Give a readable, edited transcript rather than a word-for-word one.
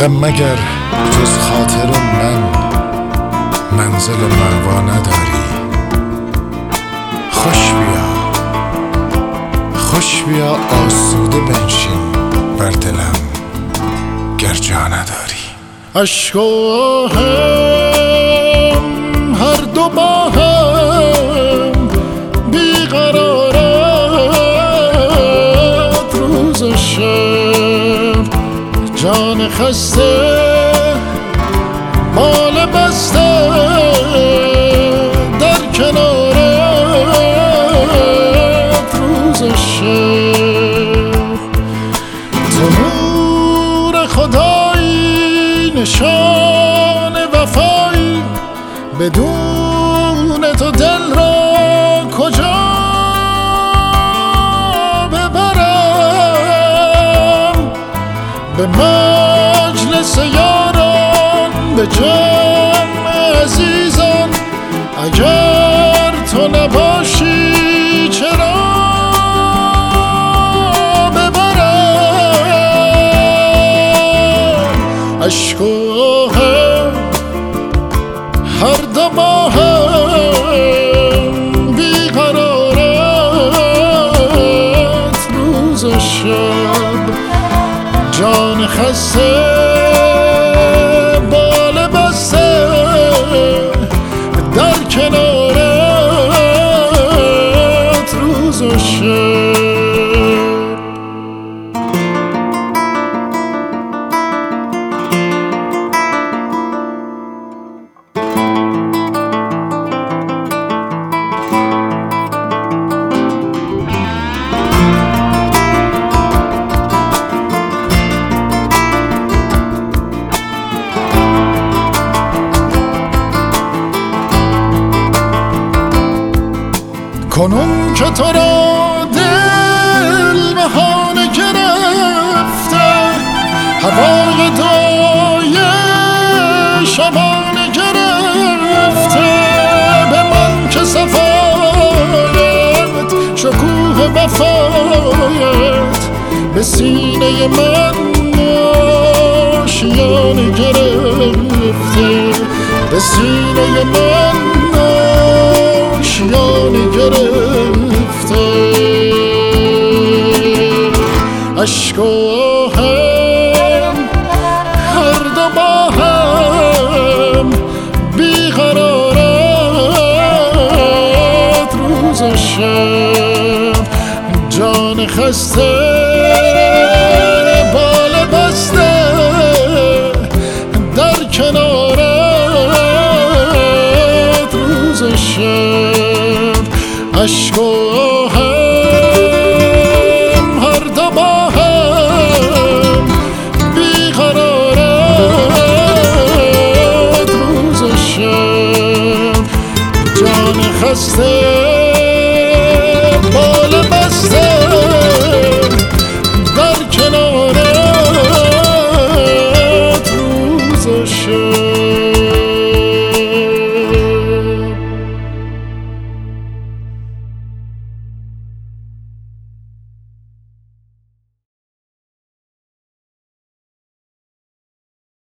مگر جز خاطر من منزل مأوا نداری. خوش بیا آسوده بنشین بر دلم گر جا نداری. عشق و آهم هر دو با هم بیقرارت روز و شب، جان خسته بال بسته در کنارت روز و شب. تو نور خدایی نشان وفایی، بدون تو دل را کجا ببرم؟ به مجلس یاران، به جمع عزیزان، اگر تو نباشی چرا ببرم؟ عشق و آهم هر دو با هم بیقرارت روز و شب، جان خسته بال بسته در کنارت روز و شب. کنون که تو را دل بهانه گرفته، هوای دعای شبانه گرفته، به من که صفایت شکوه وفایت به سینه من آشیانه گرفته، به سینه من آشیانه گرفته. عشق و آهم هر دو با هم بیقرارت روز و شب، جان خسته بال بسته در کنارت روز و شب. عشق و